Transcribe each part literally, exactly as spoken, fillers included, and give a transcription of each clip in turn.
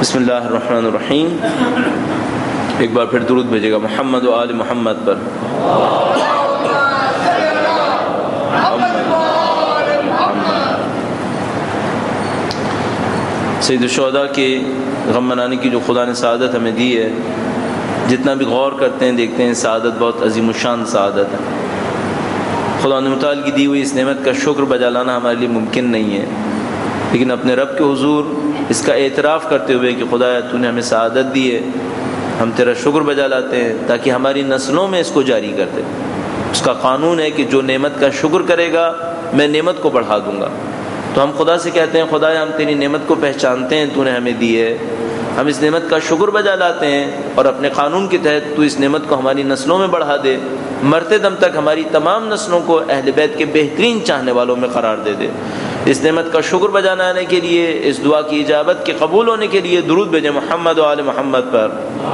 بسم اللہ الرحمن الرحیم. ایک بار پھر درود بھیجے گا محمد و آل محمد پر. سید الشہداء کے غم منانے کی جو خدا نے سعادت ہمیں دی ہے، جتنا بھی غور کرتے ہیں دیکھتے ہیں سعادت بہت عظیم الشان سعادت ہے. خدا متعال کی دی ہوئی اس نعمت کا شکر بجا لانا ہمارے لیے ممکن نہیں ہے، لیکن اپنے رب کے حضور اس کا اعتراف کرتے ہوئے کہ خدایا تو نے ہمیں سعادت دی ہے، ہم تیرا شکر بجا لاتے ہیں تاکہ ہماری نسلوں میں اس کو جاری کر دے. اس کا قانون ہے کہ جو نعمت کا شکر کرے گا میں نعمت کو بڑھا دوں گا. تو ہم خدا سے کہتے ہیں خدایا ہم تیری نعمت کو پہچانتے ہیں، تو نے ہمیں دی ہے، ہم اس نعمت کا شکر بجا لاتے ہیں اور اپنے قانون کے تحت تو اس نعمت کو ہماری نسلوں میں بڑھا دے، مرتے دم تک ہماری تمام نسلوں کو اہل بیت کے بہترین چاہنے والوں میں قرار دے دے. اس نعمت کا شکر بجانے کے لیے، اس دعا کی اجابت کے قبول ہونے کے لیے درود بھیجیں محمد و آل محمد پر.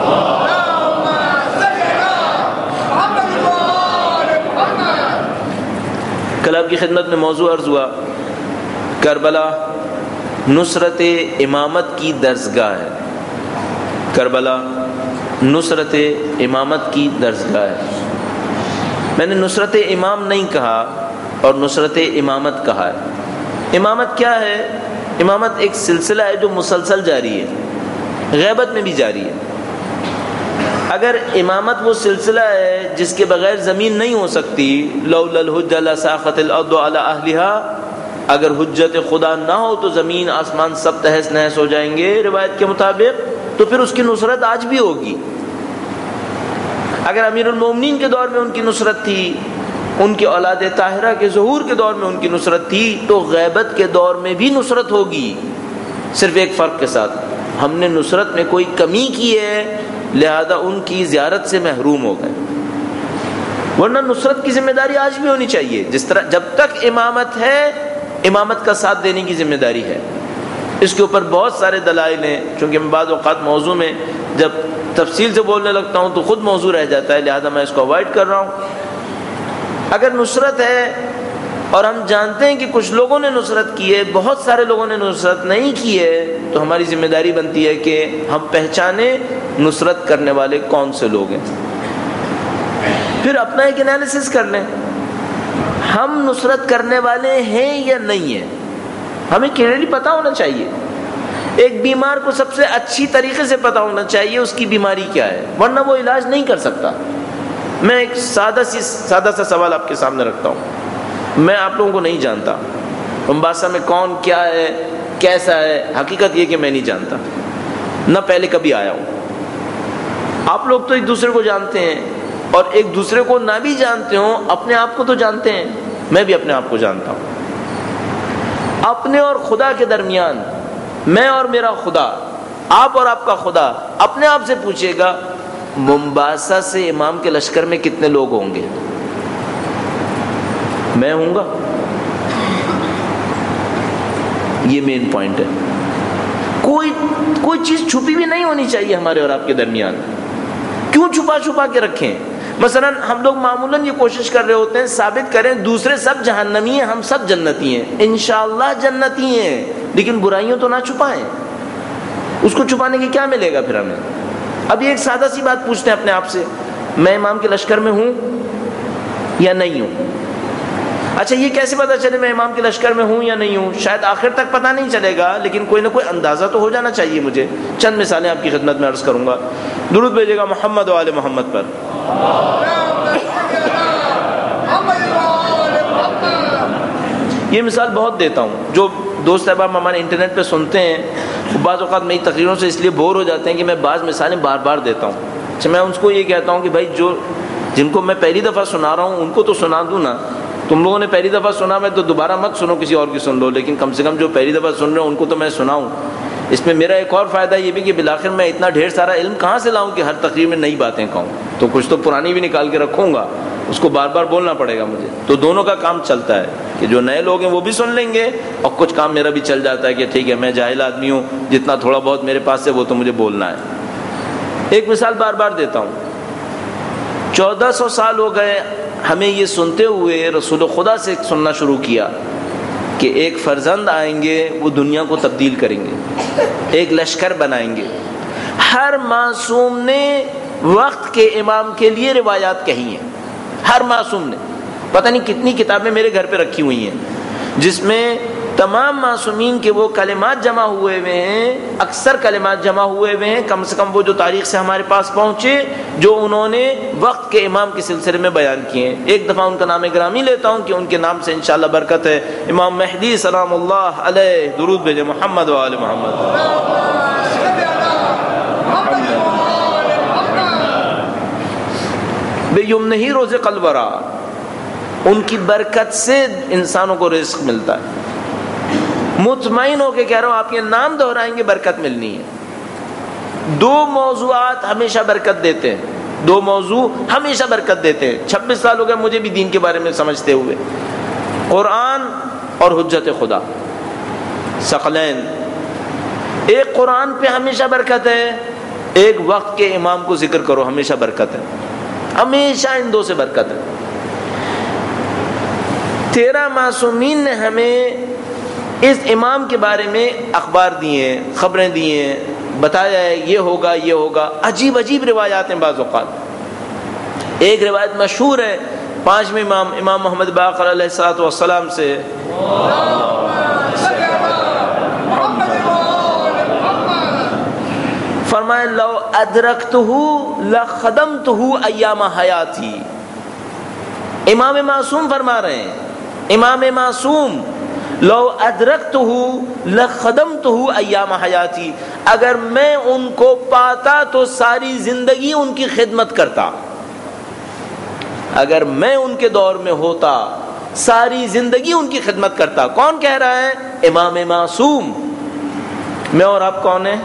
کل آپ کی خدمت میں موضوع عرض ہوا کربلا نصرت امامت کی درسگاہ ہے. کربلا نصرت امامت کی درسگاہ ہے. میں نے نصرت امام نہیں کہا اور نصرت امامت کہا ہے. امامت کیا ہے؟ امامت ایک سلسلہ ہے جو مسلسل جاری ہے، غیبت میں بھی جاری ہے. اگر امامت وہ سلسلہ ہے جس کے بغیر زمین نہیں ہو سکتی، لولا الحجہ لساقط الارض علی اہلھا، اگر حجت خدا نہ ہو تو زمین آسمان سب تہس نہس ہو جائیں گے روایت کے مطابق، تو پھر اس کی نصرت آج بھی ہوگی. اگر امیر المومنین کے دور میں ان کی نصرت تھی، ان کے اولاد طاہرہ کے ظہور کے دور میں ان کی نصرت تھی، تو غیبت کے دور میں بھی نصرت ہوگی، صرف ایک فرق کے ساتھ، ہم نے نصرت میں کوئی کمی کی ہے لہذا ان کی زیارت سے محروم ہو گئے. ورنہ نصرت کی ذمہ داری آج بھی ہونی چاہیے. جس طرح جب تک امامت ہے امامت کا ساتھ دینے کی ذمہ داری ہے. اس کے اوپر بہت سارے دلائل ہیں، چونکہ میں بعض اوقات موضوع میں جب تفصیل سے بولنے لگتا ہوں تو خود موضوع رہ جاتا ہے، لہذا میں اس کو اوائڈ کر رہا ہوں. اگر نصرت ہے اور ہم جانتے ہیں کہ کچھ لوگوں نے نصرت کی ہے، بہت سارے لوگوں نے نصرت نہیں کی ہے، تو ہماری ذمہ داری بنتی ہے کہ ہم پہچانیں نصرت کرنے والے کون سے لوگ ہیں. پھر اپنا ایک انالیسس کر لیں، ہم نصرت کرنے والے ہیں یا نہیں ہیں، ہمیں کلیئرلی پتہ ہونا چاہیے. ایک بیمار کو سب سے اچھی طریقے سے پتہ ہونا چاہیے اس کی بیماری کیا ہے، ورنہ وہ علاج نہیں کر سکتا. میں ایک سادہ سی سادہ سا سوال آپ کے سامنے رکھتا ہوں. میں آپ لوگوں کو نہیں جانتا، امباسا میں کون کیا ہے کیسا ہے، حقیقت یہ کہ میں نہیں جانتا، نہ پہلے کبھی آیا ہوں. آپ لوگ تو ایک دوسرے کو جانتے ہیں، اور ایک دوسرے کو نہ بھی جانتے ہوں اپنے آپ کو تو جانتے ہیں. میں بھی اپنے آپ کو جانتا ہوں. اپنے اور خدا کے درمیان میں اور میرا خدا، آپ اور آپ کا خدا، اپنے آپ سے پوچھے گا ممباسا سے امام کے لشکر میں کتنے لوگ ہوں گے؟ میں ہوں گا. یہ مین پوائنٹ ہے. کوئی کوئی چیز چھپی بھی نہیں ہونی چاہیے ہمارے اور آپ کے درمیان. کیوں چھپا چھپا کے رکھیں؟ مثلا ہم لوگ معمولاً یہ کوشش کر رہے ہوتے ہیں ثابت کریں دوسرے سب جہنمی ہیں ہم سب جنتی ہیں. انشاءاللہ جنتی ہیں، لیکن برائیوں تو نہ چھپائیں. اس کو چھپانے کی کیا ملے گا پھر ہمیں؟ اب یہ ایک سادہ سی بات پوچھتے ہیں اپنے آپ سے، میں امام کے لشکر میں ہوں یا نہیں ہوں؟ اچھا یہ کیسے پتہ چلے میں امام کے لشکر میں ہوں یا نہیں ہوں؟ شاید آخر تک پتہ نہیں چلے گا، لیکن کوئی نہ کوئی اندازہ تو ہو جانا چاہیے مجھے. چند مثالیں آپ کی خدمت میں عرض کروں گا. درود بھیجے گا محمد و آل محمد پر. یہ مثال بہت دیتا ہوں. جو دوست احباب ہمارے انٹرنیٹ پہ سنتے ہیں بعض اوقات میری تقریروں سے اس لیے بور ہو جاتے ہیں کہ میں بعض مثالیں بار بار دیتا ہوں. اچھا میں ان کو یہ کہتا ہوں کہ بھائی جو جن کو میں پہلی دفعہ سنا رہا ہوں ان کو تو سنا دوں نا. تم لوگوں نے پہلی دفعہ سنا میں تو دوبارہ مت سنو، کسی اور کی سن لو، لیکن کم سے کم جو پہلی دفعہ سن رہے ہیں ان کو تو میں سناؤں. اس میں میرا ایک اور فائدہ یہ بھی کہ بالآخر میں اتنا ڈھیر سارا علم کہاں سے لاؤں کہ ہر تقریر میں نئی باتیں کہوں. تو کچھ تو پرانی بھی نکال کے رکھوں گا، اس کو بار بار بولنا پڑے گا مجھے. تو دونوں کا کام چلتا ہے کہ جو نئے لوگ ہیں وہ بھی سن لیں گے، اور کچھ کام میرا بھی چل جاتا ہے کہ ٹھیک ہے میں جاہل آدمی ہوں، جتنا تھوڑا بہت میرے پاس ہے وہ تو مجھے بولنا ہے. ایک مثال بار بار دیتا ہوں. چودہ سو سال ہو گئے ہمیں یہ سنتے ہوئے رسول خدا سے سننا شروع کیا کہ ایک فرزند آئیں گے وہ دنیا کو تبدیل کریں گے، ایک لشکر بنائیں گے۔ ہر معصوم نے وقت کے امام کے لیے روایات کہی ہیں، ہر معصوم نے۔ پتہ نہیں کتنی کتابیں میرے گھر پہ رکھی ہوئی ہیں جس میں تمام معصومین کے وہ کلمات جمع ہوئے ہوئے ہیں، اکثر کلمات جمع ہوئے ہوئے ہیں، کم سے کم وہ جو تاریخ سے ہمارے پاس پہنچے، جو انہوں نے وقت کے امام کے سلسلے میں بیان کیے ہیں۔ ایک دفعہ ان کا نام گرامی لیتا ہوں کہ ان کے نام سے انشاءاللہ برکت ہے۔ امام مہدی سلام اللہ علیہ، درود بھیجے محمد و آل محمد۔ بیمنہ رزق الورا، ان کی برکت سے انسانوں کو رزق ملتا ہے۔ مطمئن ہو کے کہہ رہا ہوں، آپ یہ نام دہرائیں گے برکت ملنی ہے۔ دو موضوعات ہمیشہ برکت دیتے ہیں، دو موضوع ہمیشہ برکت دیتے ہیں۔ چھبیس سال ہو گئے مجھے بھی دین کے بارے میں سمجھتے ہوئے، قرآن اور حجت خدا، ثقلین۔ ایک قرآن پہ ہمیشہ برکت ہے، ایک وقت کے امام کو ذکر کرو ہمیشہ برکت ہے، ہمیشہ ان دو سے برکت ہے۔ تیرہ معصومین نے ہمیں اس امام کے بارے میں اخبار دیے ہیں، خبریں دی ہیں، بتایا ہے یہ ہوگا یہ ہوگا، عجیب عجیب روایات ہیں بعض اوقات۔ ایک روایت مشہور ہے پانچویں امام امام محمد باقر علیہ الصلوۃ والسلام سے، فرمائے لو ادرکتہ لخدمتہ ایام حیاتی۔ امام معصوم فرما رہے ہیں، امام معصوم، لو ادرکتہ لخدمتہ ایام حیاتی، اگر میں ان کو پاتا تو ساری زندگی ان کی خدمت کرتا، اگر میں ان کے دور میں ہوتا ساری زندگی ان کی خدمت کرتا۔ کون کہہ رہا ہے؟ امام معصوم۔ میں اور آپ کون ہیں؟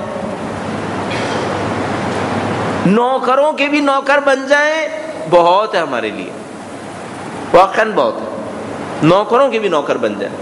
نوکروں کے بھی نوکر بن جائیں بہت ہے ہمارے لیے، واقعاً بہت ہے، نوکروں کے بھی نوکر بن جائیں۔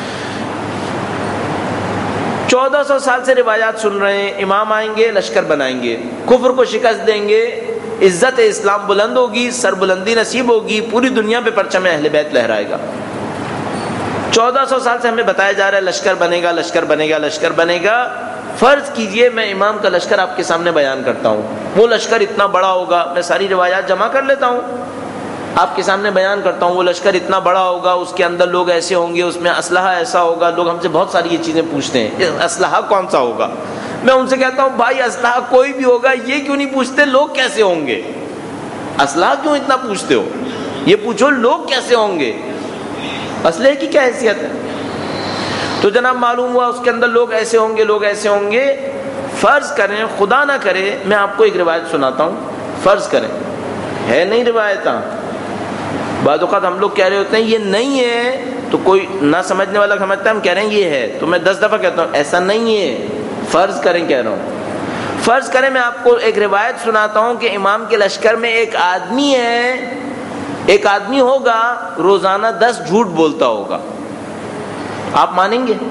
چودہ سو سال سے روایات سن رہے ہیں، امام آئیں گے لشکر بنائیں گے، کفر کو شکست دیں گے، عزت اسلام بلند ہوگی، سر بلندی نصیب ہوگی، پوری دنیا پہ پرچم اہل بیت لہرائے گا۔ چودہ سو سال سے ہمیں بتایا جا رہا ہے لشکر بنے گا لشکر بنے گا لشکر بنے گا۔ فرض کیجئے میں امام کا لشکر آپ کے سامنے بیان کرتا ہوں، وہ لشکر اتنا بڑا ہوگا، میں ساری روایات جمع کر لیتا ہوں، آپ کے سامنے بیان کرتا ہوں، وہ لشکر اتنا بڑا ہوگا، اس کے اندر لوگ ایسے ہوں گے، اس میں اسلحہ ایسا ہوگا۔ لوگ ہم سے بہت ساری یہ چیزیں پوچھتے ہیں، اسلحہ کون سا ہوگا؟ میں ان سے کہتا ہوں بھائی اسلحہ کوئی بھی ہوگا، یہ کیوں نہیں پوچھتے لوگ کیسے ہوں گے؟ اسلحہ کیوں اتنا پوچھتے ہو؟ یہ پوچھو لوگ کیسے ہوں گے، اسلحے کی کیا حیثیت ہے؟ تو جناب معلوم ہوا اس کے اندر لوگ ایسے ہوں گے لوگ ایسے ہوں گے۔ فرض کریں، خدا نہ کرے، میں آپ کو ایک روایت سناتا ہوں، فرض کریں ہے نہیں روایت، بعض اوقات ہم لوگ کہہ رہے ہوتے ہیں یہ نہیں ہے، تو کوئی نہ سمجھنے والا سمجھتا ہے ہم کہہ رہے ہیں یہ ہے، تو میں دس دفعہ کہتا ہوں ایسا نہیں ہے، فرض کریں کہہ رہا ہوں۔ فرض کریں میں آپ کو ایک روایت سناتا ہوں کہ امام کے لشکر میں ایک آدمی ہے، ایک آدمی ہوگا روزانہ دس جھوٹ بولتا ہوگا، آپ مانیں گے؟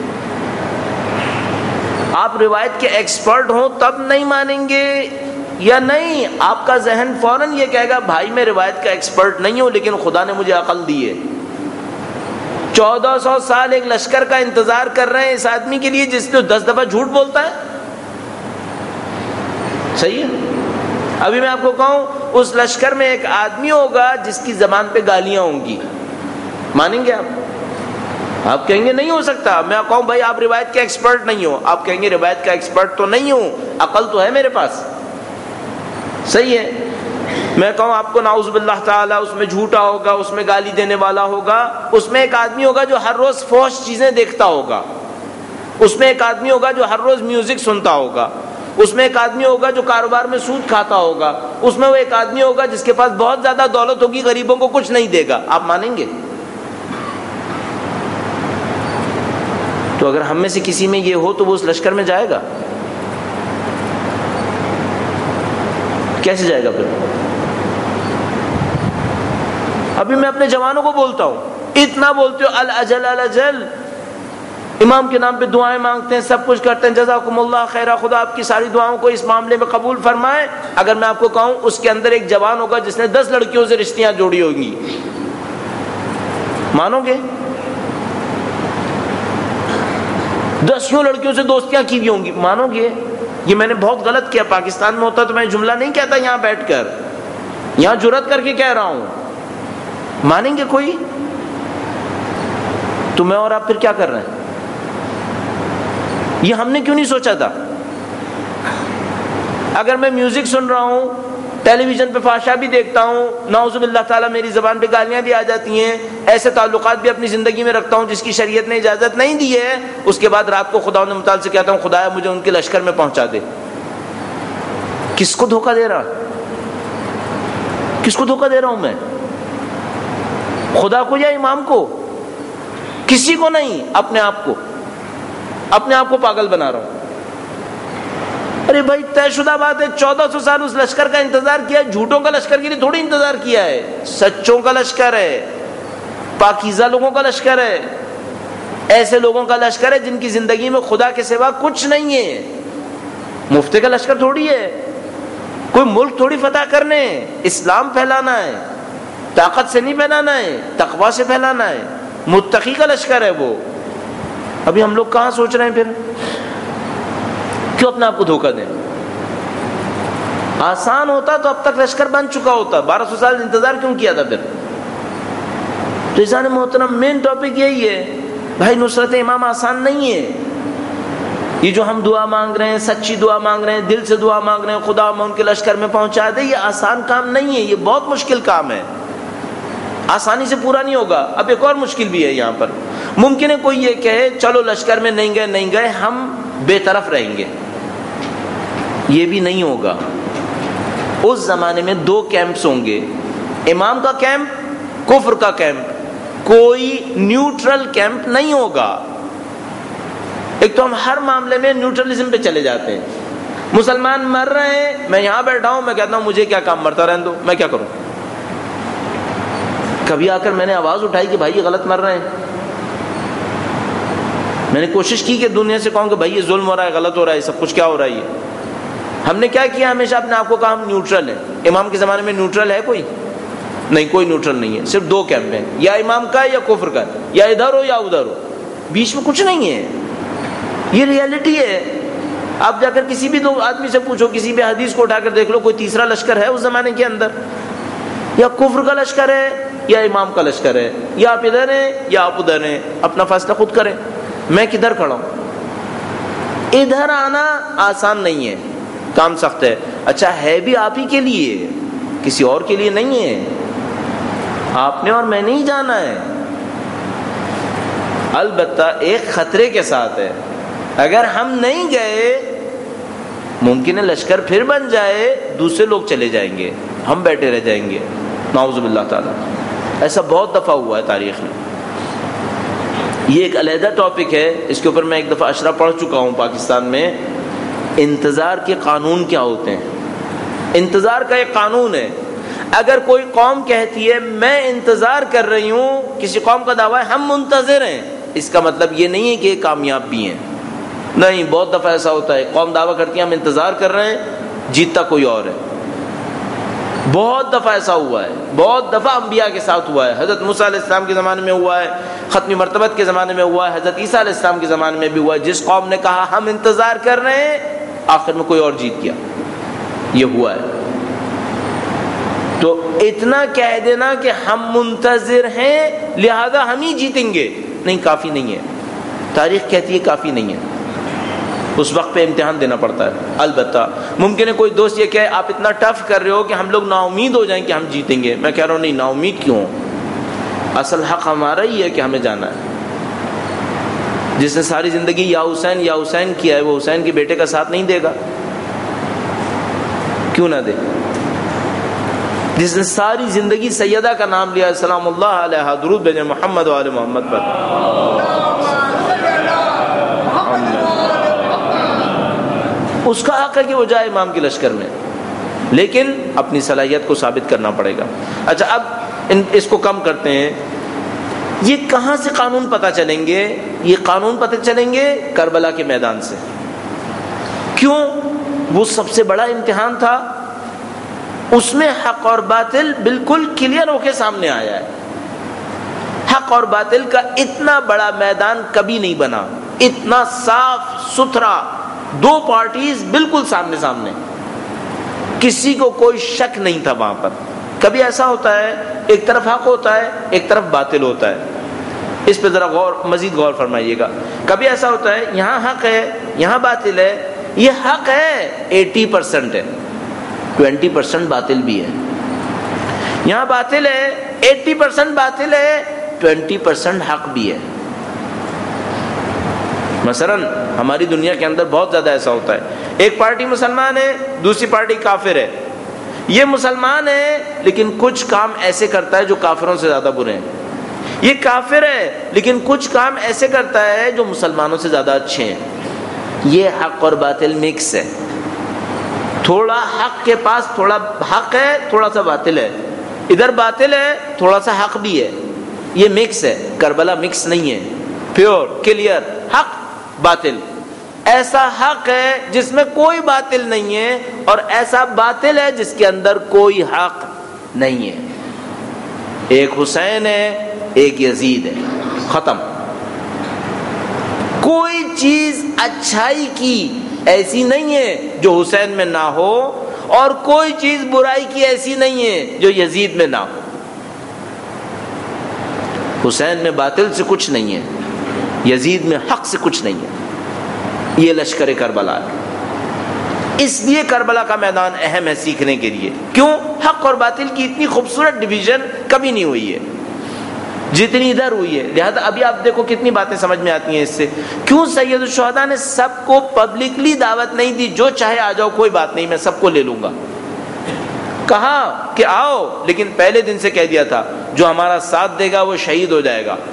آپ روایت کے ایکسپرٹ ہوں تب نہیں مانیں گے یا نہیں؟ آپ کا ذہن فوراً یہ کہے گا بھائی میں روایت کا ایکسپرٹ نہیں ہوں لیکن خدا نے مجھے عقل دی ہے۔ چودہ سو سال ایک لشکر کا انتظار کر رہے ہیں اس آدمی کے لیے جس نے دس دفعہ جھوٹ بولتا ہے، صحیح ہے؟ ابھی میں آپ کو کہوں اس لشکر میں ایک آدمی ہوگا جس کی زبان پہ گالیاں ہوں گی، مانیں گے آپ؟ آپ کہیں گے نہیں ہو سکتا۔ میں کہوں بھائی آپ روایت کے ایکسپرٹ نہیں ہو، آپ کہیں گے روایت کا ایکسپرٹ تو نہیں ہوں، عقل تو ہے میرے پاس، صحیح ہے۔ میں کہوں آپ کو نعوذ باللہ تعالیٰ اس میں جھوٹا ہوگا، اس میں گالی دینے والا ہوگا، اس میں ایک آدمی ہوگا جو ہر روز فحش چیزیں دیکھتا ہوگا، اس میں ایک آدمی ہوگا جو ہر روز میوزک سنتا ہوگا، اس میں ایک آدمی ہوگا جو کاروبار میں سود کھاتا ہوگا، اس میں وہ ایک آدمی ہوگا جس کے پاس بہت زیادہ دولت ہوگی، غریبوں کو کچھ نہیں دے گا، آپ مانیں گے؟ تو اگر ہم میں سے کسی میں یہ ہو تو وہ اس لشکر میں جائے گا؟ کیسے جائے گا پھر؟ ابھی میں اپنے جوانوں کو بولتا ہوں، اتنا بولتے ہو الاجل الاجل، امام کے نام پہ دعائیں مانگتے ہیں، سب کچھ کرتے ہیں، جزاکم اللہ خیرہ، خدا آپ کی ساری دعاؤں کو اس معاملے میں قبول فرمائے۔ اگر میں آپ کو کہوں اس کے اندر ایک جوان ہوگا جس نے دس لڑکیوں سے رشتیاں جوڑی ہوں گی، مانو گے؟ دسیوں لڑکیوں سے دوستیاں کی ہوئی ہوں گی، مانو گے یہ میں نے بہت غلط کیا؟ پاکستان میں ہوتا تو میں جملہ نہیں کہتا یہاں بیٹھ کر، یہاں جرأت کر کے کہہ رہا ہوں، مانیں گے کوئی؟ تو میں اور آپ پھر کیا کر رہے ہیں؟ یہ ہم نے کیوں نہیں سوچا تھا؟ اگر میں میوزک سن رہا ہوں، ٹیلی ویژن پہ فحشا بھی دیکھتا ہوں، نعوذ باللہ تعالیٰ میری زبان پہ گالیاں بھی آ جاتی ہیں، ایسے تعلقات بھی اپنی زندگی میں رکھتا ہوں جس کی شریعت نے اجازت نہیں دی ہے، اس کے بعد رات کو خدا نے متعال سے کہتا ہوں خدایا مجھے ان کے لشکر میں پہنچا دے، کس کو دھوکہ دے رہا کس کو دھوکہ دے رہا ہوں میں؟ خدا کو یا امام کو؟ کسی کو نہیں، اپنے آپ کو، اپنے آپ کو پاگل بنا رہا ہوں۔ ارے بھائی طے شدہ بات ہے، چودہ سو سال اس لشکر کا انتظار کیا ہے، جھوٹوں کا لشکر کے لیے تھوڑی انتظار کیا ہے، سچوں کا لشکر ہے، پاکیزہ لوگوں کا لشکر ہے، ایسے لوگوں کا لشکر ہے جن کی زندگی میں خدا کے سوا کچھ نہیں ہے۔ مفتی کا لشکر تھوڑی ہے، کوئی ملک تھوڑی فتح کرنے، اسلام پھیلانا ہے، طاقت سے نہیں پھیلانا ہے، تقوی سے پھیلانا ہے، متقی کا لشکر ہے وہ۔ ابھی ہم لوگ کہاں سوچ رہے ہیں؟ پھر کیوں اپنے آپ کو دھوکہ دیں؟ آسان ہوتا تو اب تک لشکر بن چکا ہوتا، بارہ سو سال انتظار کیوں کیا تھا پھر؟ تو عزیزان محترم مین ٹاپک یہی ہے بھائی، نصرت امام آسان نہیں ہے۔ یہ جو ہم دعا مانگ رہے ہیں، سچی دعا مانگ رہے ہیں، دل سے دعا مانگ رہے ہیں خدا میں ان کے لشکر میں پہنچا دے، یہ آسان کام نہیں ہے، یہ بہت مشکل کام ہے، آسانی سے پورا نہیں ہوگا۔ اب ایک اور مشکل بھی ہے یہاں پر، ممکن ہے کوئی یہ کہے چلو لشکر میں نہیں گئے نہیں گئے ہم بے طرف رہیں گے، یہ بھی نہیں ہوگا۔ اس زمانے میں دو کیمپس ہوں گے، امام کا کیمپ، کفر کا کیمپ، کوئی نیوٹرل کیمپ نہیں ہوگا۔ ایک تو ہم ہر معاملے میں نیوٹرلزم پہ چلے جاتے ہیں، مسلمان مر رہے ہیں، میں یہاں بیٹھا ہوں، میں کہتا ہوں مجھے کیا کام، مرتا رہنے دو، میں کیا کروں؟ کبھی آ کر میں نے آواز اٹھائی کہ بھائی یہ غلط مر رہے ہیں؟ میں نے کوشش کی کہ دنیا سے کہوں کہ بھائی یہ ظلم ہو رہا ہے، غلط ہو رہا ہے، سب کچھ کیا ہو رہا ہے یہ؟ ہم نے کیا کیا؟ ہمیشہ اپنے آپ کو کہا ہم نیوٹرل ہیں۔ امام کے زمانے میں نیوٹرل ہے کوئی؟ نہیں، کوئی نیوٹرل نہیں ہے، صرف دو کیمپ ہیں، یا امام کا یا کفر کا، یا ادھر ہو یا ادھر ہو، بیچ میں کچھ نہیں ہے۔ یہ ریئلٹی ہے۔ آپ جا کر کسی بھی دو آدمی سے پوچھو، کسی بھی حدیث کو اٹھا کر دیکھ لو، کوئی تیسرا لشکر ہے اس زمانے کے اندر؟ یا کفر کا لشکر ہے یا امام کا لشکر ہے، یا آپ ادھر ہیں یا آپ ادھر ہیں، اپنا فیصلہ خود کریں۔ میں کدھر کھڑا ہوں؟ ادھر آنا آسان نہیں ہے، کام سخت ہے۔ اچھا ہے بھی آپ ہی کے لیے، کسی اور کے لیے نہیں ہے، آپ نے اور میں نے ہی جانا ہے۔ البتہ ایک خطرے کے ساتھ ہے، اگر ہم نہیں گئے ممکن ہے لشکر پھر بن جائے، دوسرے لوگ چلے جائیں گے، ہم بیٹھے رہ جائیں گے، نعوذ باللہ تعالی۔ ایسا بہت دفعہ ہوا ہے تاریخ میں۔ یہ ایک علیحدہ ٹاپک ہے، اس کے اوپر میں ایک دفعہ اشرا پڑھ چکا ہوں پاکستان میں۔ انتظار کے قانون کیا ہوتے ہیں؟ انتظار کا ایک قانون ہے، اگر کوئی قوم کہتی ہے میں انتظار کر رہی ہوں، کسی قوم کا دعویٰ ہے ہم منتظر ہیں، اس کا مطلب یہ نہیں ہے کہ کامیاب بھی ہیں، نہیں۔ بہت دفعہ ایسا ہوتا ہے، قوم دعویٰ کرتی ہے ہم انتظار کر رہے ہیں، جیتتا کوئی اور ہے۔ بہت دفعہ ایسا ہوا ہے، بہت دفعہ انبیاء کے ساتھ ہوا ہے، حضرت موسیٰ علیہ السلام کے زمانے میں ہوا ہے، ختمی مرتبت کے زمانے میں ہوا ہے، حضرت عیسیٰ علیہ السلام کے زمانے میں بھی ہوا ہے۔ جس قوم نے کہا ہم انتظار کر رہے ہیں، آخر میں کوئی اور جیت گیا، یہ ہوا ہے۔ تو اتنا کہہ دینا کہ ہم منتظر ہیں لہذا ہم ہی جیتیں گے، نہیں، کافی نہیں ہے۔ تاریخ کہتی ہے کافی نہیں ہے، اس وقت پہ امتحان دینا پڑتا ہے۔ البتہ ممکن ہے کوئی دوست یہ کہے آپ اتنا ٹف کر رہے ہو کہ ہم لوگ نا امید ہو جائیں کہ ہم جیتیں گے۔ میں کہہ رہا ہوں نہیں، نا امید کیوں؟ اصل حق ہمارا ہی ہے کہ ہمیں جانا ہے۔ جس نے ساری زندگی یا حسین یا حسین کیا ہے، وہ حسین کے بیٹے کا ساتھ نہیں دے گا؟ کیوں نہ دے؟ جس نے ساری زندگی سیدہ کا نام لیا، سلام اللہ علیہ، درود بھیجیں محمد و آل محمد پر، اس کا حق ہے کہ وہ جائے امام کے لشکر میں، لیکن اپنی صلاحیت کو ثابت کرنا پڑے گا۔ اچھا اب ان اس کو کم کرتے ہیں، یہ کہاں سے قانون پتہ چلیں گے؟ یہ قانون پتہ چلیں گے کربلا کے میدان سے۔ کیوں؟ وہ سب سے بڑا امتحان تھا، اس میں حق اور باطل بالکل کلیئر ہو کے سامنے آیا ہے۔ حق اور باطل کا اتنا بڑا میدان کبھی نہیں بنا، اتنا صاف ستھرا، دو پارٹیز بالکل سامنے سامنے، کسی کو کوئی شک نہیں تھا وہاں پر۔ کبھی ایسا ہوتا ہے ایک طرف حق ہوتا ہے ایک طرف باطل ہوتا ہے، اس پہ ذرا غور مزید غور فرمائیے گا۔ کبھی ایسا ہوتا ہے یہاں حق ہے یہاں باطل ہے، یہ حق ہے ایٹی پرسنٹ ہے، ٹوینٹی پرسنٹ باطل بھی ہے، یہاں باطل ہے ایٹی پرسنٹ باطل ہے، ٹوینٹی پرسنٹ حق بھی ہے۔ مثلا ہماری دنیا کے اندر بہت زیادہ ایسا ہوتا ہے، ایک پارٹی مسلمان ہے دوسری پارٹی کافر ہے، یہ مسلمان ہے لیکن کچھ کام ایسے کرتا ہے جو کافروں سے زیادہ برے ہیں، یہ کافر ہے لیکن کچھ کام ایسے کرتا ہے جو مسلمانوں سے زیادہ اچھے ہیں۔ یہ حق اور باطل مکس ہے، تھوڑا حق کے پاس تھوڑا حق ہے تھوڑا سا باطل ہے، ادھر باطل ہے تھوڑا سا حق بھی ہے، یہ مکس ہے۔ کربلا مکس نہیں ہے، پیور کلیئر حق باطل۔ ایسا حق ہے جس میں کوئی باطل نہیں ہے اور ایسا باطل ہے جس کے اندر کوئی حق نہیں ہے۔ ایک حسین ہے ایک یزید ہے، ختم۔ کوئی چیز اچھائی کی ایسی نہیں ہے جو حسین میں نہ ہو اور کوئی چیز برائی کی ایسی نہیں ہے جو یزید میں نہ ہو۔ حسین میں باطل سے کچھ نہیں ہے، یزید میں حق سے کچھ نہیں ہے۔ یہ لشکر کربلا ہے، اس لیے کربلا کا میدان اہم ہے سیکھنے کے لیے۔ کیوں؟ حق اور باطل کی اتنی خوبصورت ڈویژن کبھی نہیں ہوئی ہے جتنی ادھر ہوئی ہے۔ لہذا ابھی آپ دیکھو کتنی باتیں سمجھ میں آتی ہیں اس سے۔ کیوں سید الشہداء نے سب کو پبلکلی دعوت نہیں دی، جو چاہے آ جاؤ کوئی بات نہیں میں سب کو لے لوں گا، کہا کہ آؤ، لیکن پہلے دن سے کہہ دیا تھا جو ہمارا ساتھ دے گا وہ شہید ہو جائے گا۔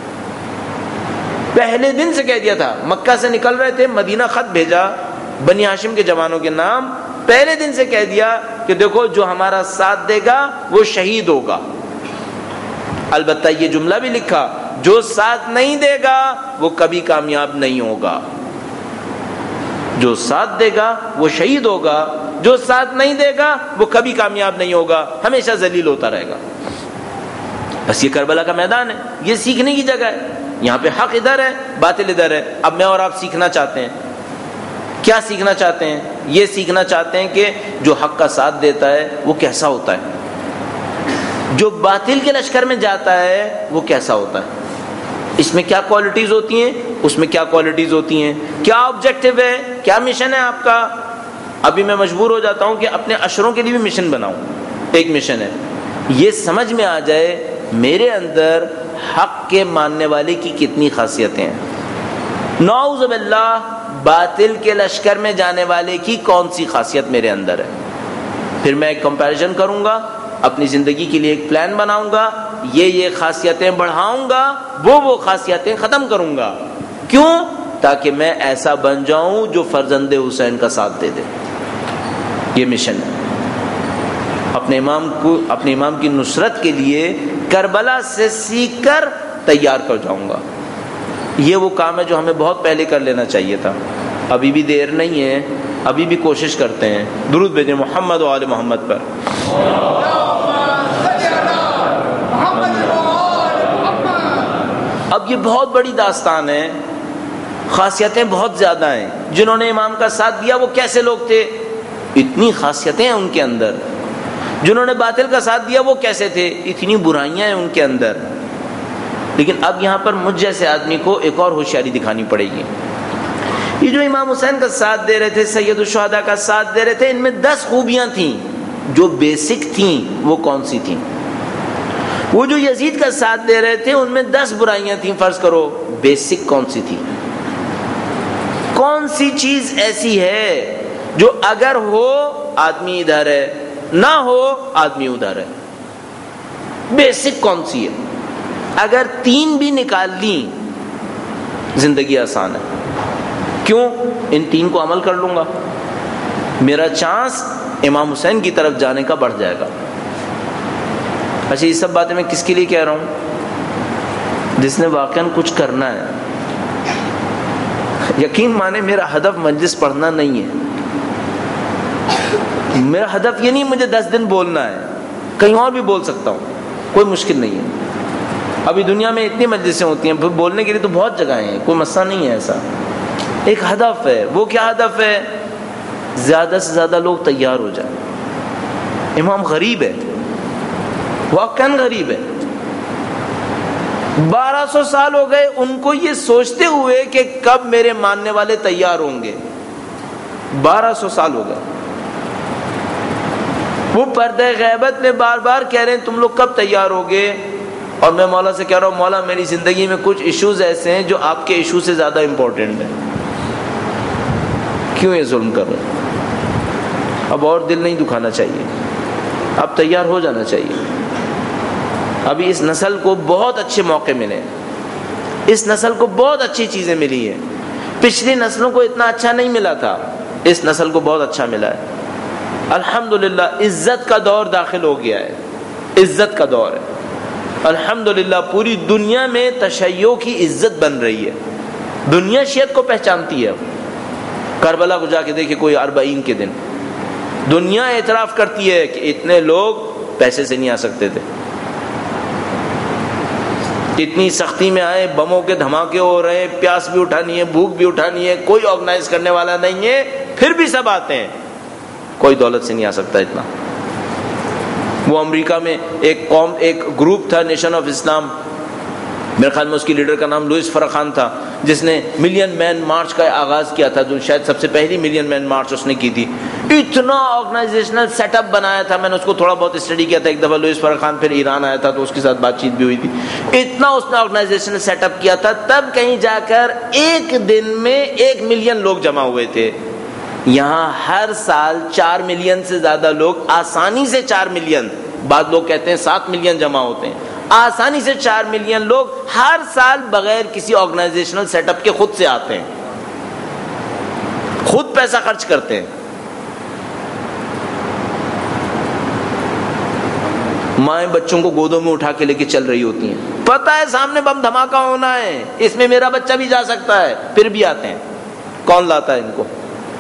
پہلے دن سے کہہ دیا تھا، مکہ سے نکل رہے تھے، مدینہ خط بھیجا بنی ہاشم کے جوانوں کے نام، پہلے دن سے کہہ دیا کہ دیکھو جو ہمارا ساتھ دے گا وہ شہید ہوگا۔ البتہ یہ جملہ بھی لکھا، جو ساتھ نہیں دے گا وہ کبھی کامیاب نہیں ہوگا، جو ساتھ دے گا وہ شہید ہوگا، جو ساتھ نہیں دے گا وہ کبھی کامیاب نہیں ہوگا، ہمیشہ ذلیل ہوتا رہے گا۔ بس یہ کربلا کا میدان ہے، یہ سیکھنے کی جگہ ہے۔ یہاں پہ حق ادھر ہے باطل ادھر ہے۔ اب میں اور آپ سیکھنا چاہتے ہیں، کیا سیکھنا چاہتے ہیں؟ یہ سیکھنا چاہتے ہیں کہ جو حق کا ساتھ دیتا ہے وہ کیسا ہوتا ہے، جو باطل کے لشکر میں جاتا ہے وہ کیسا ہوتا ہے، اس میں کیا کوالٹیز ہوتی ہیں، اس میں کیا کوالٹیز ہوتی ہیں، کیا آبجیکٹو ہے، کیا مشن ہے آپ کا۔ ابھی میں مجبور ہو جاتا ہوں کہ اپنے عشروں کے لیے بھی مشن بناؤں، ایک مشن ہے یہ سمجھ میں آ جائے میرے اندر حق کے ماننے والے کی کتنی خاصیتیں ہیں، نعوذ باللہ باطل کے لشکر میں جانے والے کی کون سی خاصیت میرے اندر ہے۔ پھر میں ایک کمپیریزن کروں گا، اپنی زندگی کے لیے ایک پلان بناؤں گا، یہ یہ خاصیتیں بڑھاؤں گا، وہ وہ خاصیتیں ختم کروں گا۔ کیوں؟ تاکہ میں ایسا بن جاؤں جو فرزند حسین کا ساتھ دے دے۔ یہ مشن ہے۔ اپنے امام کو اپنے امام کی نصرت کے لیے کربلا سے سیکھ کر تیار کر جاؤں گا۔ یہ وہ کام ہے جو ہمیں بہت پہلے کر لینا چاہیے تھا، ابھی بھی دیر نہیں ہے، ابھی بھی کوشش کرتے ہیں۔ درود بھیجیں محمد و آل محمد پر۔ اب یہ بہت بڑی داستان ہے، خاصیتیں بہت زیادہ ہیں۔ جنہوں نے امام کا ساتھ دیا وہ کیسے لوگ تھے، اتنی خاصیتیں ہیں ان کے اندر۔ جنہوں نے باطل کا ساتھ دیا وہ کیسے تھے، اتنی برائیاں ہیں ان کے اندر۔ لیکن اب یہاں پر مجھ جیسے آدمی کو ایک اور ہوشیاری دکھانی پڑے گی۔ یہ جو امام حسین کا ساتھ دے رہے تھے، سید الشہداء کا ساتھ دے رہے تھے، ان میں دس خوبیاں تھیں جو بیسک تھیں۔ وہ کون سی تھیں؟ وہ جو یزید کا ساتھ دے رہے تھے ان میں دس برائیاں تھیں، فرض کرو، بیسک کون سی تھی؟ کون سی چیز ایسی ہے جو اگر ہو آدمی ادھر ہے، نہ ہو آدمی ادھر ہے؟ بیسک کون سی ہے؟ اگر تین بھی نکال لیں زندگی آسان ہے۔ کیوں؟ ان تین کو عمل کر لوں گا، میرا چانس امام حسین کی طرف جانے کا بڑھ جائے گا۔ اچھا یہ سب باتیں میں کس کے لیے کہہ رہا ہوں؟ جس نے واقعاً کچھ کرنا ہے۔ یقین مانے میرا ہدف مجلس پڑھنا نہیں ہے، میرا ہدف یہ نہیں مجھے دس دن بولنا ہے، کہیں اور بھی بول سکتا ہوں، کوئی مشکل نہیں ہے۔ ابھی دنیا میں اتنی مجلسیں ہوتی ہیں، پھر بولنے کے لیے تو بہت جگہیں ہیں، کوئی مسئلہ نہیں ہے ایسا. ایک ہدف ہے. وہ کیا ہدف ہے؟ زیادہ سے زیادہ لوگ تیار ہو جائیں. امام غریب ہے، واقعاً غریب ہے. بارہ سو سال ہو گئے ان کو یہ سوچتے ہوئے کہ کب میرے ماننے والے تیار ہوں گے. بارہ سو سال ہو گئے. وہ پردہ غیبت میں بار بار کہہ رہے ہیں تم لوگ کب تیار ہوگے. اور میں مولا سے کہہ رہا ہوں مولا میری زندگی میں کچھ ایشوز ایسے ہیں جو آپ کے ایشو سے زیادہ امپورٹنٹ ہیں، کیوں یہ ظلم کر رہے ہیں؟ اب اور دل نہیں دکھانا چاہیے، اب تیار ہو جانا چاہیے. ابھی اس نسل کو بہت اچھے موقع ملے، اس نسل کو بہت اچھی چیزیں ملی ہیں. پچھلی نسلوں کو اتنا اچھا نہیں ملا تھا، اس نسل کو بہت اچھا ملا ہے. الحمدللہ عزت کا دور داخل ہو گیا ہے، عزت کا دور ہے. الحمدللہ پوری دنیا میں تشیع کی عزت بن رہی ہے. دنیا شیعت کو پہچانتی ہے. کربلا کو جا کے دیکھے کوئی اربعین کے دن دنیا اعتراف کرتی ہے کہ اتنے لوگ پیسے سے نہیں آ سکتے تھے. اتنی سختی میں آئے، بموں کے دھماکے ہو رہے ہیں، پیاس بھی اٹھانی ہے، بھوک بھی اٹھانی ہے، کوئی آرگنائز کرنے والا نہیں ہے، پھر بھی سب آتے ہیں. کوئی دولت سے نہیں آ سکتا اتنا. وہ امریکہ میں ایک قوم، ایک گروپ تھا نیشن آف اسلام، میرے خیال میں اس کی لیڈر کا نام لوئس فرخان تھا، جس نے ملین مین مارچ کا آغاز کیا تھا، جو شاید سب سے پہلی ملین مین مارچ اس نے کی تھی. اتنا آرگنائزیشنل سیٹ اپ بنایا تھا. میں نے اس کو تھوڑا بہت اسٹڈی کیا تھا. ایک دفعہ لوئس فرخان پھر ایران آیا تھا تو اس کے ساتھ بات چیت بھی ہوئی تھی. اتنا اس نے آرگنائزیشنل سیٹ اپ کیا تھا، تب کہیں جا کر ایک دن میں ایک ملین لوگ جمع ہوئے تھے. یہاں ہر سال چار ملین سے زیادہ لوگ، آسانی سے چار ملین، بعض لوگ کہتے ہیں سات ملین جمع ہوتے ہیں، آسانی سے چار ملین لوگ ہر سال بغیر کسی آرگنائزیشنل سیٹ اپ کے خود سے آتے ہیں، خود پیسہ خرچ کرتے ہیں. مائیں بچوں کو گودوں میں اٹھا کے لے کے چل رہی ہوتی ہیں، پتہ ہے سامنے بم دھماکہ ہونا ہے، اس میں میرا بچہ بھی جا سکتا ہے، پھر بھی آتے ہیں. کون لاتا ہے ان کو؟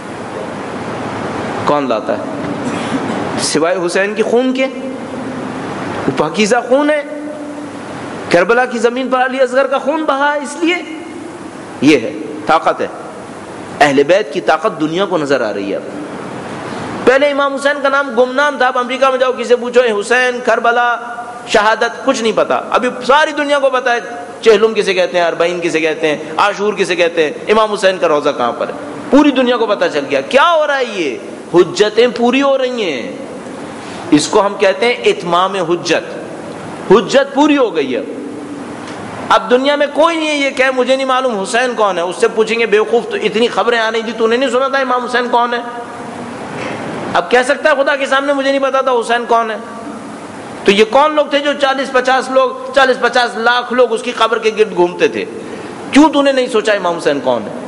کون لاتا ہے سوائے حسین کی خون کے؟ وہ پاکیزہ خون ہے. کربلا کی زمین پر علی اصغر کا خون بہا، اس لیے یہ ہے طاقت ہے. اہل بیت کی طاقت دنیا کو نظر آ رہی ہے. پہلے امام حسین کا نام گمنام تھا. اب امریکہ میں جاؤ کسی سے پوچھو حسین، کربلا، شہادت، کچھ نہیں پتا. ابھی ساری دنیا کو پتا ہے چہلم کسے کہتے ہیں، اربعین کسے کہتے ہیں، عاشور کسے کہتے ہیں، امام حسین کا روضہ کہاں پر ہے. پوری دنیا کو پتا چل گیا. کیا ہو رہا ہے؟ یہ حجتیں پوری ہو رہی ہیں. اس کو ہم کہتے ہیں اتمام حجت. حجت پوری ہو گئی ہے. اب دنیا میں کوئی نہیں ہے یہ کہ مجھے نہیں معلوم حسین کون ہے. اس سے پوچھیں گے بیوقوف تو اتنی خبریں آ رہی تھی، تو نے نہیں سنا تھا امام حسین کون ہے؟ اب کہہ سکتا ہے خدا کے سامنے مجھے نہیں پتا تھا حسین کون ہے؟ تو یہ کون لوگ تھے جو چالیس پچاس لوگ، چالیس پچاس لاکھ لوگ اس کی قبر کے گرد گھومتے تھے؟ کیوں تو نے نہیں سوچا امام حسین کون ہے؟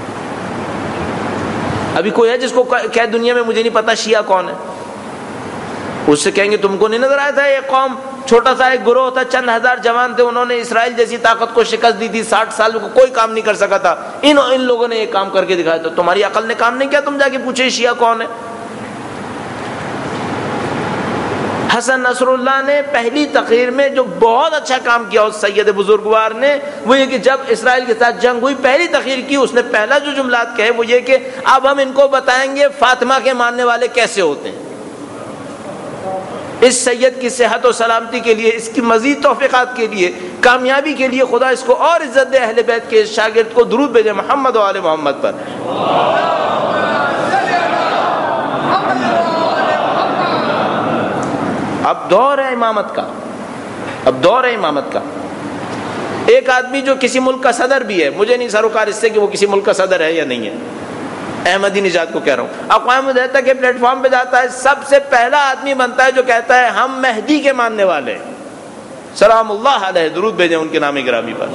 ابھی کوئی ہے جس کو کہ دنیا میں مجھے نہیں پتا شیعہ کون ہے؟ اس سے کہیں گے تم کو نہیں نظر آیا تھا ایک قوم، چھوٹا سا ایک گروہ تھا، چند ہزار جوان تھے، انہوں نے اسرائیل جیسی طاقت کو شکست دی تھی، ساٹھ سال کو کوئی کام نہیں کر سکا تھا، ان ان لوگوں نے ایک کام کر کے دکھایا. تو تمہاری عقل نے کام نہیں کیا؟ تم جا کے پوچھے شیعہ کون ہے؟ حسن نصر اللہ نے پہلی تقریر میں جو بہت اچھا کام کیا اس سید بزرگوار نے، وہ یہ کہ جب اسرائیل کے ساتھ جنگ ہوئی، پہلی تقریر کی اس نے پہلا جو جملات کہے وہ یہ کہ اب ہم ان کو بتائیں گے فاطمہ کے ماننے والے کیسے ہوتے ہیں. اس سید کی صحت و سلامتی کے لیے، اس کی مزید توفیقات کے لیے، کامیابی کے لیے خدا اس کو اور عزت دے. اہل بیت کے شاگرد کو درود بھیجے محمد و آل محمد پر. اب دور ہے امامت کا، اب دور ہے امامت کا. ایک آدمی جو کسی ملک کا صدر بھی ہے، مجھے نہیں سروکار اس سے کہ وہ کسی ملک کا صدر ہے یا نہیں ہے، احمدی نژاد کو کہہ رہا ہوں، اقوام متحدہ کے پلیٹ فارم پہ جاتا ہے، سب سے پہلا آدمی بنتا ہے جو کہتا ہے ہم مہدی کے ماننے والے ہیں. سلام اللہ علیہ، درود بھیجیں ان کے نام گرامی پر.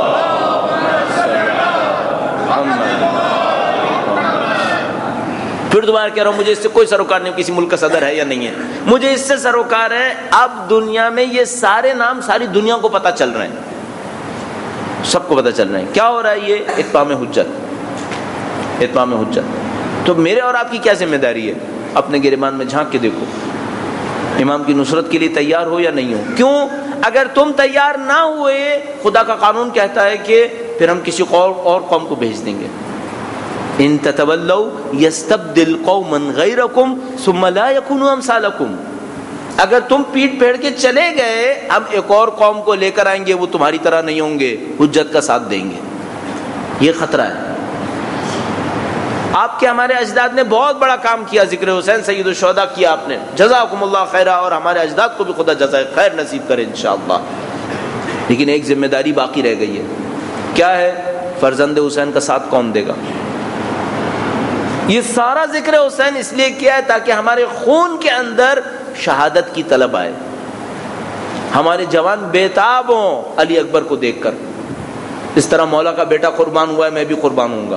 پھر دوبارہ کہہ رہا ہوں مجھے اس سے کوئی سروکار نہیں کسی ملک کا صدر ہے یا نہیں ہے، مجھے اس سے سروکار ہے اب دنیا میں یہ سارے نام ساری دنیا کو پتہ چل رہے ہیں، سب کو پتہ چل رہے ہیں. کیا ہو رہا ہے؟ یہ اتمام حجت، اتمام حجت. تو میرے اور آپ کی کیا ذمہ داری ہے؟ اپنے گریبان میں جھانک کے دیکھو، امام کی نصرت کے لیے تیار ہو یا نہیں ہو. کیوں؟ اگر تم تیار نہ ہوئے خدا کا قانون کہتا ہے کہ پھر ہم کسی اور اور قوم کو بھیج دیں گے. ان تتولوا یستبدل قوما غیرکم ثم لا یکونوا امثالکم. اگر تم پیٹ پھیر کے چلے گئے ہم ایک اور قوم کو لے کر آئیں گے, وہ تمہاری طرح نہیں ہوں گے, حجت کا ساتھ دیں گے. یہ خطرہ ہے. آپ کے ہمارے اجداد نے بہت بڑا کام کیا, ذکر حسین سید الشہداء کیا آپ نے, جزاکم اللہ خیرہ, اور ہمارے اجداد کو بھی خدا جزائے خیر نصیب کرے انشاءاللہ. لیکن ایک ذمہ داری باقی رہ گئی ہے. کیا ہے؟ فرزند حسین کا ساتھ کون دے گا؟ یہ سارا ذکر حسین اس لیے کیا ہے تاکہ ہمارے خون کے اندر شہادت کی طلب آئے, ہمارے جوان بیتاب ہوں علی اکبر کو دیکھ کر. اس طرح مولا کا بیٹا قربان ہوا ہے, میں بھی قربان ہوں گا.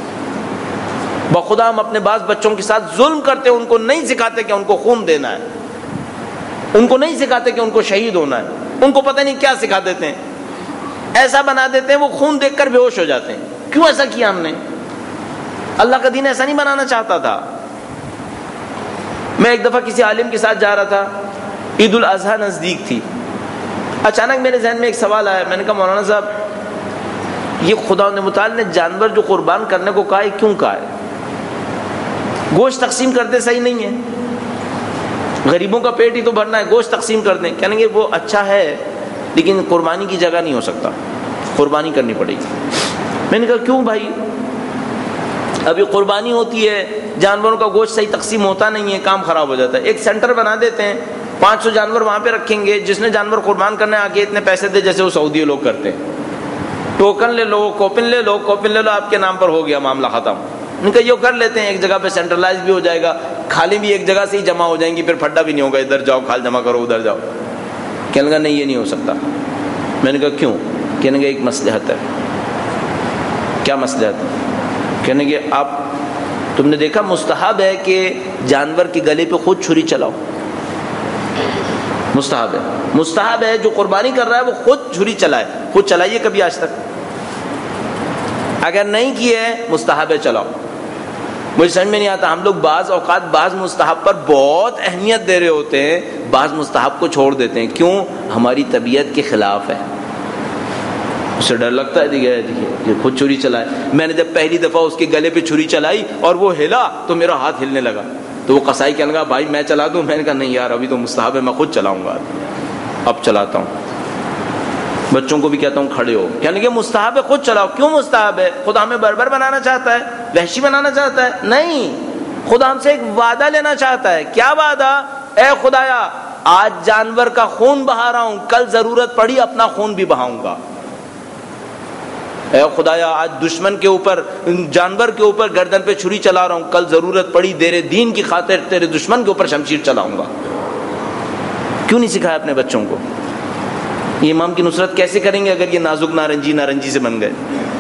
بخدا ہم اپنے بعض بچوں کے ساتھ ظلم کرتے ہیں, ان کو نہیں سکھاتے کہ ان کو خون دینا ہے, ان کو نہیں سکھاتے کہ ان کو شہید ہونا ہے, ان کو پتہ نہیں کیا سکھا دیتے ہیں, ایسا بنا دیتے ہیں وہ خون دیکھ کر بے ہوش ہو جاتے ہیں. کیوں ایسا کیا ہم نے؟ اللہ کا دین ایسا نہیں بنانا چاہتا تھا. میں ایک دفعہ کسی عالم کے ساتھ جا رہا تھا, عید الاضحیٰ نزدیک تھی. اچانک میرے ذہن میں ایک سوال آیا. میں نے کہا مولانا صاحب یہ خدا متعال نے جانور جو قربان کرنے کو کہا ہے کیوں کہا ہے؟ گوشت تقسیم کرتے صحیح نہیں ہے, غریبوں کا پیٹ ہی تو بھرنا ہے, گوشت تقسیم کر دیں. کہنے گے وہ اچھا ہے لیکن قربانی کی جگہ نہیں ہو سکتا, قربانی کرنی پڑے گی. میں نے کہا کیوں بھائی؟ ابھی قربانی ہوتی ہے, جانوروں کا گوشت صحیح تقسیم ہوتا نہیں ہے, کام خراب ہو جاتا ہے. ایک سینٹر بنا دیتے ہیں, پانچ سو جانور وہاں پہ رکھیں گے, جس نے جانور قربان کرنے آ کے اتنے پیسے دے, جیسے وہ سعودی لوگ کرتے ہیں, ٹوکن لے لو, کوپن لے لو, کوپن لے لو, آپ کے نام پر ہو گیا معاملہ ختم. ان کا یہ کر لیتے ہیں, ایک جگہ پہ سینٹرلائز بھی ہو جائے گا, کھالیں بھی ایک جگہ سے ہی جمع ہو جائیں گی, پھر پھڈا بھی نہیں ہوگا, ادھر جاؤ کھال جمع کرو, ادھر جاؤ. کہنے لگا نہیں یہ نہیں ہو سکتا. میں نے کہا کیوں؟ کہنے لگا ایک مصلحت ہے. کیا مصلحت؟ کہنے لگے آپ تم نے دیکھا مستحب ہے کہ جانور کے گلے پہ خود چھری چلاؤ, مستحب ہے, مستحب ہے جو قربانی کر رہا ہے وہ خود چھری چلائے. خود چلائیے کبھی آج تک؟ اگر نہیں کیے مستحب ہے چلاؤ. مجھے سمجھ میں نہیں آتا, ہم لوگ بعض اوقات بعض مستحب پر بہت اہمیت دے رہے ہوتے ہیں, بعض مستحب کو چھوڑ دیتے ہیں. کیوں؟ ہماری طبیعت کے خلاف ہے. اسے ڈر لگتا ہے, دیکھیے یہ خود چھری چلائے. میں نے جب پہلی دفعہ اس کے گلے پہ چھری چلائی اور وہ ہلا تو میرا ہاتھ ہلنے لگا, تو وہ قصائی کہنے لگا بھائی میں چلا دوں. میں نے کہا نہیں یار ابھی تو مستحب ہے, میں خود چلاؤں گا, اب چلاتا ہوں. بچوں کو بھی کہتا ہوں کھڑے ہو, کہنے کہ مستحب ہے خود چلاؤ. کیوں مستحب ہے؟ خدا ہمیں بربر بنانا چاہتا ہے, وحشی بنانا چاہتا ہے؟ نہیں, خدا ہم سے ایک وعدہ لینا چاہتا ہے. کیا وعدہ؟ اے خدایا آج جانور کا خون بہا رہا ہوں, کل ضرورت پڑی اپنا خون بھی بہاؤں گا. اے خدایا آج دشمن کے اوپر, جانور کے اوپر گردن پہ چھری چلا رہا ہوں, کل ضرورت پڑی تیرے دین کی خاطر تیرے دشمن کے اوپر شمشیر چلاؤں گا. کیوں نہیں سکھایا اپنے بچوں کو؟ یہ امام کی نصرت کیسے کریں گے اگر یہ نازک نارنجی نارنجی سے بن گئے؟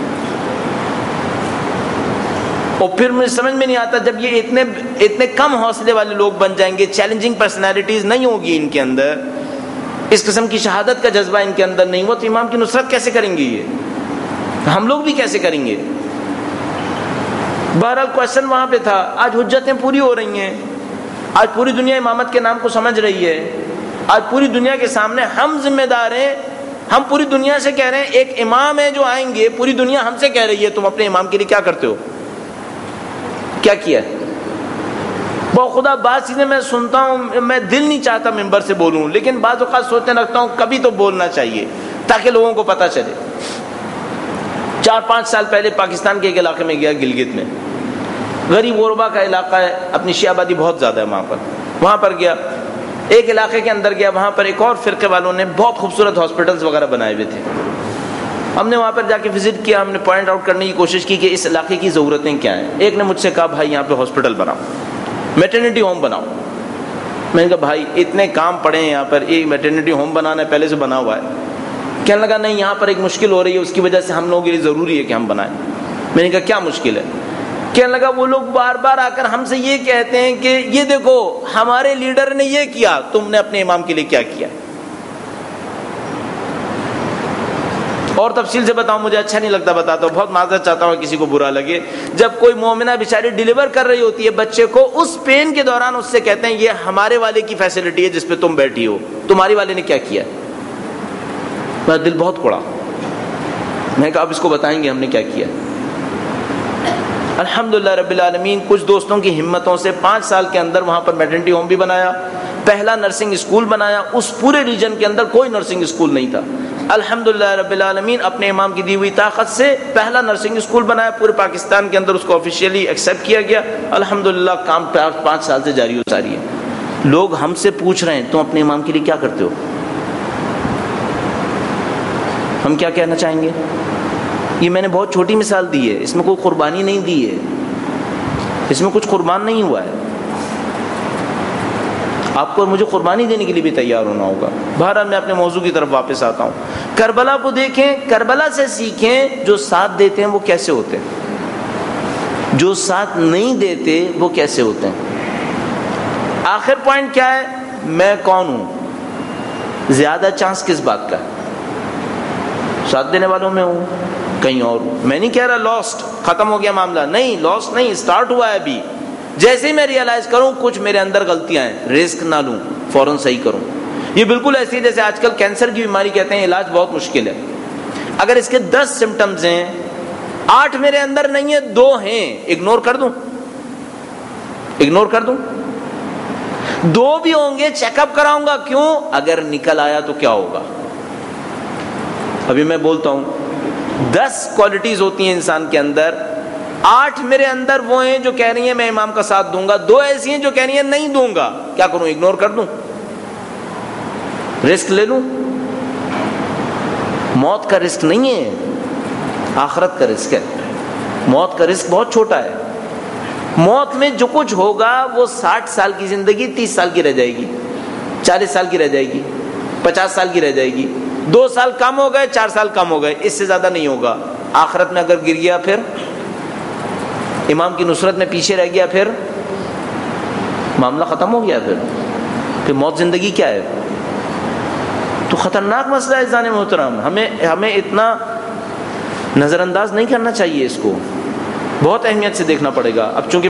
اور پھر مجھے سمجھ میں نہیں آتا جب یہ اتنے اتنے کم حوصلے والے لوگ بن جائیں گے, چیلنجنگ پرسنالٹیز نہیں ہوگی ان کے اندر, اس قسم کی شہادت کا جذبہ ان کے اندر نہیں ہوا, تو امام کی نصرت کیسے کریں گے؟ یہ ہم لوگ بھی کیسے کریں گے؟ بہرحال کوشچن وہاں پہ تھا. آج حجتیں پوری ہو رہی ہیں, آج پوری دنیا امامت کے نام کو سمجھ رہی ہے, آج پوری دنیا کے سامنے ہم ذمہ دار ہیں. ہم پوری دنیا سے کہہ رہے ہیں ایک امام ہے جو آئیں گے, پوری دنیا ہم سے کہہ رہی ہے تم اپنے امام کے لیے کیا کرتے ہو, کیا کیا ہے؟ خدا بعض چیزیں میں سنتا ہوں, میں دل نہیں چاہتا ممبر سے بولوں, لیکن بعض اوقات سوچنے لگتا ہوں کبھی تو بولنا چاہیے تاکہ لوگوں کو پتہ چلے. چار پانچ سال پہلے پاکستان کے ایک علاقے میں گیا, گلگت میں, غریب غربا کا علاقہ ہے, اپنی شیعہ آبادی بہت زیادہ ہے وہاں پر. وہاں پر گیا, ایک علاقے کے اندر گیا, وہاں پر ایک اور فرقے والوں نے بہت خوبصورت ہاسپٹلز وغیرہ بنائے ہوئے تھے. ہم نے وہاں پر جا کے وزٹ کیا, ہم نے پوائنٹ آؤٹ کرنے کی کوشش کی کہ اس علاقے کی ضرورتیں کیا ہیں. ایک نے مجھ سے کہا بھائی یہاں پہ ہاسپٹل بناؤ, میٹرنٹی ہوم بناؤ. میں نے کہا بھائی اتنے کام پڑے ہیں یہاں پر, ایک میٹرنٹی ہوم بنانا ہے, پہلے سے بنا ہوا ہے. کہنے لگا نہیں یہاں پر ایک مشکل ہو رہی ہے, اس کی وجہ سے ہم لوگوں کے لیے ضروری ہے کہ ہم بنائیں. میں نے کہا کیا مشکل ہے؟ کہنے لگا وہ لوگ بار بار آ کر ہم سے یہ کہتے ہیں کہ یہ دیکھو ہمارے لیڈر نے یہ کیا, تم نے اپنے امام کے لیے کیا کیا. اور تفصیل سے بتاؤں, مجھے اچھا نہیں لگتا بتاتا ہوں, بہت معذرت چاہتا ہوں کسی کو برا لگے. جب کوئی مومنہ بیچاری ڈیلیور کر رہی ہوتی ہے بچے کو, اس پین کے دوران اس سے کہتے ہیں یہ ہمارے والے کی فیسلٹی ہے جس پہ تم بیٹھی ہو, تمہارے والے نے کیا کیا. میرا دل بہت پڑا. میں نے کہا اب اس کو بتائیں گے ہم نے کیا کیا. الحمدللہ رب العالمین کچھ دوستوں کی ہمتوں سے پانچ سال کے اندر وہاں پر میٹرنٹی ہوم بھی بنایا, پہلا نرسنگ اسکول بنایا. اس پورے ریجن کے اندر کوئی نرسنگ اسکول نہیں تھا. الحمدللہ رب العالمین اپنے امام کی دی ہوئی طاقت سے پہلا نرسنگ اسکول بنایا. پورے پاکستان کے اندر اس کو آفیشیلی ایکسیپٹ کیا گیا. الحمدللہ کام پانچ سال سے جاری و ساری ہے. لوگ ہم سے پوچھ رہے ہیں تم اپنے امام کے لیے کیا کرتے ہو؟ ہم کیا کہنا چاہیں گے؟ یہ میں نے بہت چھوٹی مثال دی ہے, اس میں کوئی قربانی نہیں دی ہے, اس میں کچھ قربان نہیں ہوا ہے. آپ کو اور مجھے قربانی دینے کے لیے بھی تیار ہونا ہوگا. بہرحال میں اپنے موضوع کی طرف واپس آتا ہوں. کربلا کو دیکھیں, کربلا سے سیکھیں جو ساتھ دیتے ہیں وہ کیسے ہوتے ہیں, جو ساتھ نہیں دیتے وہ کیسے ہوتے ہیں. آخر پوائنٹ کیا ہے؟ میں کون ہوں, زیادہ چانس کس بات کا ہے؟ ساتھ دینے والوں میں ہوں, کہیں اور ہوں. میں نہیں کہہ رہا لاسٹ ختم ہو گیا معاملہ, نہیں لاسٹ نہیں, اسٹارٹ ہوا ہے ابھی. جیسے ہی میں ریئلائز کروں کچھ میرے اندر غلطیاں ہیں, رسک نہ لوں, فوراً صحیح کروں. یہ بالکل ایسی ہے جیسے آج کل کینسر کی بیماری کہتے ہیں علاج بہت مشکل ہے. اگر اس کے دس سمٹمز ہیں, آٹھ میرے اندر نہیں ہیں, دو ہیں, اگنور کر دوں, اگنور کر دوں. دو بھی ہوں گے, چیک اپ کراؤں گا. کیوں؟ اگر نکل آیا تو کیا ہوگا. ابھی میں بولتا ہوں دس کوالٹیز ہوتی ہیں انسان کے اندر, آٹھ میرے اندر وہ ہیں جو کہہ رہی ہیں میں امام کا ساتھ دوں گا, دو ایسی ہیں جو کہہ رہی ہیں نہیں دوں گا. کیا کروں؟ اگنور کر دوں, رسک لے لوں. موت کا رسک نہیں ہے, آخرت کا رسک ہے. موت کا رسک بہت چھوٹا ہے. موت میں جو کچھ ہوگا وہ ساٹھ سال کی زندگی تیس سال کی رہ جائے گی, چالیس سال کی رہ جائے گی, پچاس سال کی رہ جائے گی. دو سال کم ہو گئے, چار سال کم ہو گئے, اس سے زیادہ نہیں ہوگا. آخرت میں اگر گر گیا, پھر امام کی نصرت میں پیچھے رہ گیا, پھر معاملہ ختم ہو گیا. پھر پھر موت زندگی کیا ہے؟ تو خطرناک مسئلہ ہے عزیزان محترم. ہمیں ہمیں اتنا نظر انداز نہیں کرنا چاہیے, اس کو بہت اہمیت سے دیکھنا پڑے گا. اب چونکہ